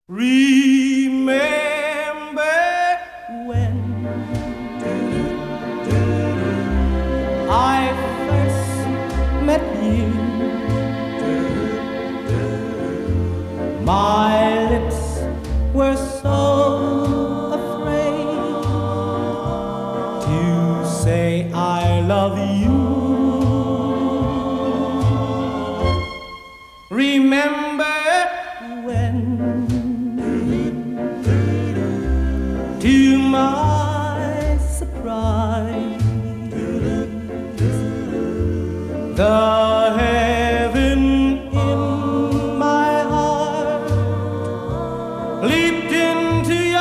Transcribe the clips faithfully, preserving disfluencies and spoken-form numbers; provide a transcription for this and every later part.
Remember when I first met you, my lips were so afraid to say I love you. Remember when, to my surprise, the heaven in my heart leaped into your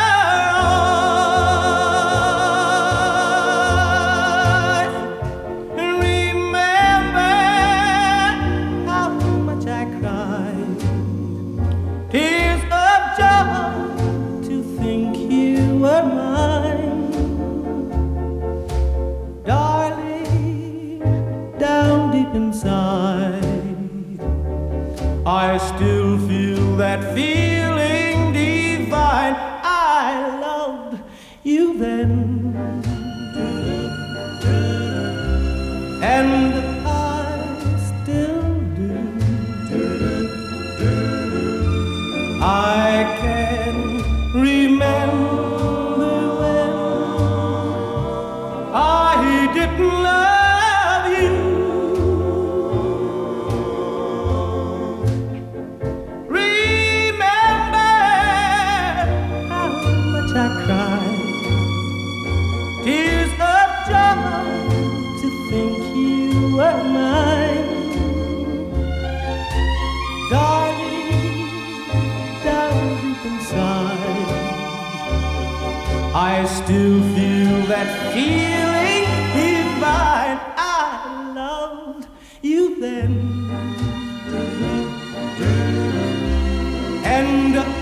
eyes. Remember how much I cried, tears of joy to think you were mine. Darling, down deep inside, I still feel that feeling divine. I loved you then, and I still do. I can remember when I didn't love you. Remember how much I cried, tears of joy to think you were mine. Darling, down deep inside, I still feel that feeling divine. I loved you then, and